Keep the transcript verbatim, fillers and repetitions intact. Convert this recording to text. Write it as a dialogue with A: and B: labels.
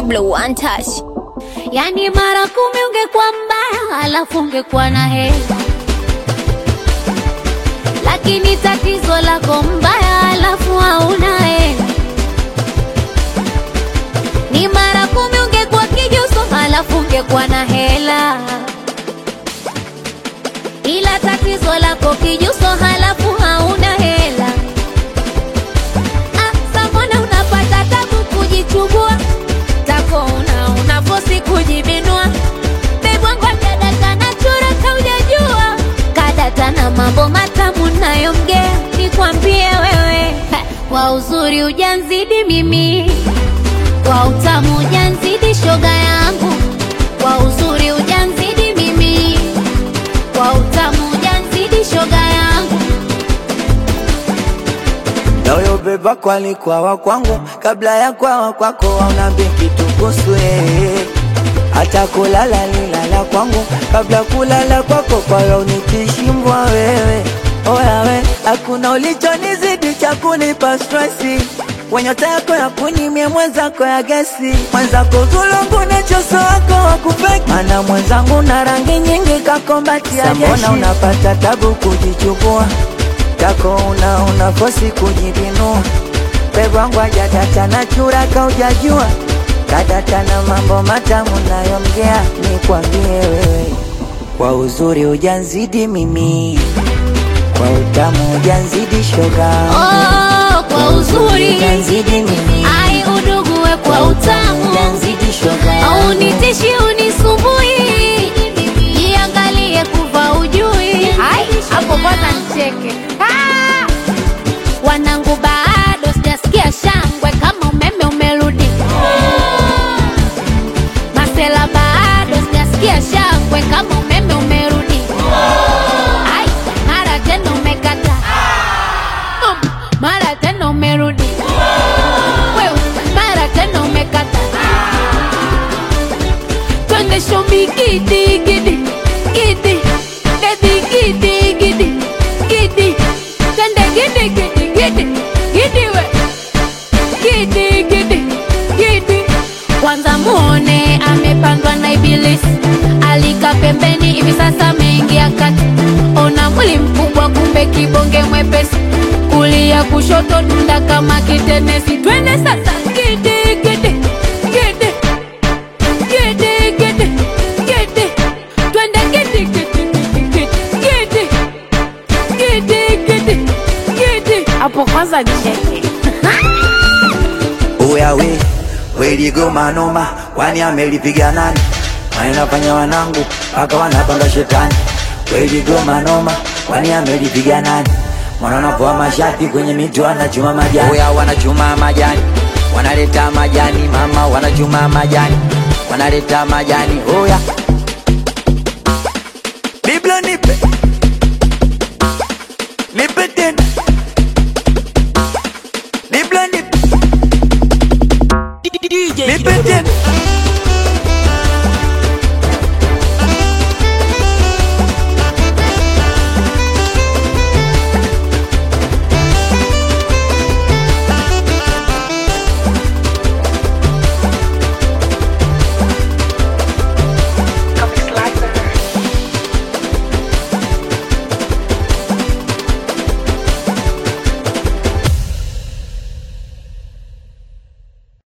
A: Diblo one touch.
B: Yani mara kumi ungekuwa mbaya, alafu ungekuwa na hela. Lakini tatizo lako mbaya, alafu hauna hela. Ni mara kumi ungekuwa kijuso, alafu ungekuwa na hela. Ila tatizo lako kijuso, halafu hauna hela. Ah, samona unapata tabu kujichubua. Tako una unafosi kujibinua. Bebo ngoja data na chura kaujajua. Kadata na mambo matamu nayomgea. Nikwambie wewe, kwa uzuri ujanzidi mimi, kwa utamu ujanzidi shoga yangu. Kwa uzuri ujanzidi mimi, kwa utamu ujanzidi shoga yangu.
C: Nayo beba kwa likuwa wa kwangu, kabla ya kwa wa kwako waunambi kitu kuswe. Hata kulala nilala kwangu, kabla kulala kwako kwa ya unikishimbwa wewe. Oya we, hakuna ulicho nizidi cha kunipa stressi. Wenyota yako ya kunimie mwenzako ya gesi. Mwenzako zulungu nechoso wako wakupeki. Mana mwenzangu na rangi nyingi kakombati ya jeshi. Sambona unapata tabu kujichukua. Tako una unakosi kujibinua. Bebo wangu ajadata na chura kaujajua. Kadata na mambo matamu nayomgea. Nikwambie wewe, kwa uzuri ujanzidi mimi, kwa utamu ujanzidi shoga.
B: Oh, kwa uzuri
C: ujanzidi mimi,
B: ai udugu we kwa utamu
C: ujanzidi shoga.
B: au nitishi unisumbui. Jiangalie kuva ujui. Ai, hapo bwana nicheke. Ah! Wanangu bado sijasikia shangwe kama umeme umerudi. Masela bado sijasikia shangwe kama umeme umerudi. Ai, mara tena umekata. Um, mara tena umerudi. Wewe, mara tena umekata. Twende shobi gidi gidi gidi. Baby gidi gidi gidi. Twende gidi gidi gidi gidi we. Gidi gidi gidi. Kwanza muone amepandwa na ibilisi. Alika pembeni hivi sasa mengia kati. Ona mwili mkubwa kumbe kibonge mwepesi. Kulia kushoto dunda kama kitenesi. Twende sasa gidi gidi gidi gidi gidi gidi. Twende gidi gidi gidi gidi gidi gidi gidi. Hapo kwanza nicheke.
C: Oya we, we ligo manoma, kwani amelipiga nani? Wanafanya wanangu, paka wanapanga shetani. We ligo manoma, kwani amelipiga nani? Wananapoa mashati kwenye miti wanachuma majani. Oya wanachuma majani, wanaleta majani mama, wanachuma majani, wanaleta majani. Oya Biblia nipe, nipe tena. Biblia nipe, nipe tena.